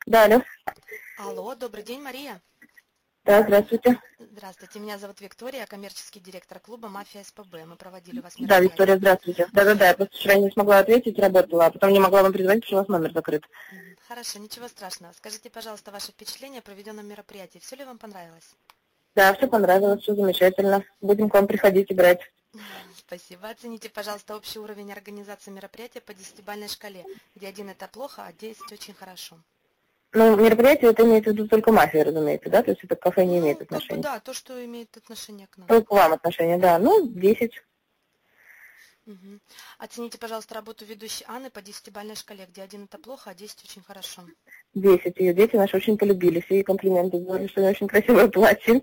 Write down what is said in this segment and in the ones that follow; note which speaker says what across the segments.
Speaker 1: Да, алло.
Speaker 2: Алло, добрый день, Мария.
Speaker 1: Да, здравствуйте.
Speaker 2: Здравствуйте, меня зовут Виктория, коммерческий директор клуба «Мафия СПБ». Мы проводили у вас
Speaker 1: Да, Виктория,
Speaker 2: мероприятие.
Speaker 1: здравствуйте. Да-да-да, я просто вчера не смогла ответить, работала, а потом не могла вам перезвонить, потому что у вас номер закрыт.
Speaker 2: Хорошо, ничего страшного. Скажите, пожалуйста, ваше впечатление о проведенном мероприятии. Все ли вам понравилось?
Speaker 1: Да, все понравилось, все замечательно. Будем к вам приходить играть.
Speaker 2: Спасибо. Оцените, пожалуйста, общий уровень организации мероприятия по десятибалльной шкале, где 1 это плохо, а 10 очень хорошо.
Speaker 1: Ну, мероприятие это имеется в виду только мафия, разумеется, да? То есть это к кафе не имеет
Speaker 2: Ну, как бы
Speaker 1: отношения.
Speaker 2: да, то, что имеет отношение к нам.
Speaker 1: Только к вам отношения, да. Ну, 10.
Speaker 2: Мгм. Оцените, пожалуйста, работу ведущей Анны по десятибалльной шкале, где 1 это плохо, а 10 очень хорошо.
Speaker 1: 10. Ее дети наши очень полюбили. Все ей комплименты говорили, что у нее очень красивое платье.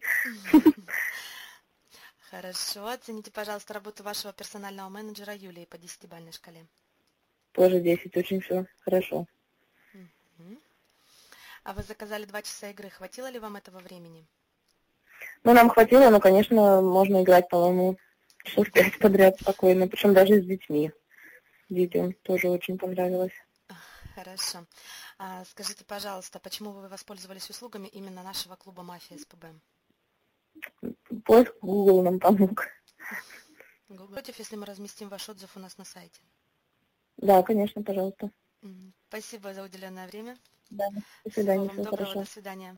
Speaker 2: Хорошо. Оцените, пожалуйста, работу вашего персонального менеджера Юлии по десятибалльной шкале.
Speaker 1: Тоже 10. Очень все хорошо.
Speaker 2: Мгм. А вы заказали 2 часа игры. Хватило ли вам этого времени?
Speaker 1: Ну, нам хватило, но, конечно, можно играть, по-моему, часов 5 подряд спокойно, причем даже с детьми. Детям тоже очень понравилось.
Speaker 2: Хорошо. Скажите, пожалуйста, почему вы воспользовались услугами именно нашего клуба «Мафия СПБ»?
Speaker 1: Поиск Google нам помог.
Speaker 2: Google. Против, если мы разместим ваш отзыв у нас на сайте?
Speaker 1: Да, конечно, пожалуйста.
Speaker 2: Спасибо за уделенное время.
Speaker 1: Да, до
Speaker 2: Всего
Speaker 1: свидания,
Speaker 2: вам
Speaker 1: всего
Speaker 2: доброго. До
Speaker 1: хорошего.
Speaker 2: свидания.